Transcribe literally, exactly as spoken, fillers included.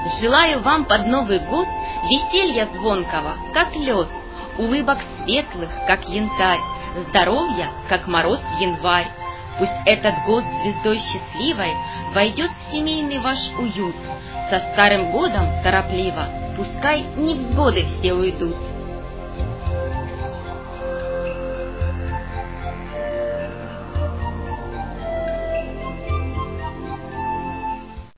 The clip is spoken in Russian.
Желаю вам под Новый год веселья звонкого, как лед, улыбок светлых, как янтарь, здоровья, как мороз в январь. Пусть этот год звездой счастливой войдет в семейный ваш уют. Со старым годом торопливо пускай невзгоды все уйдут.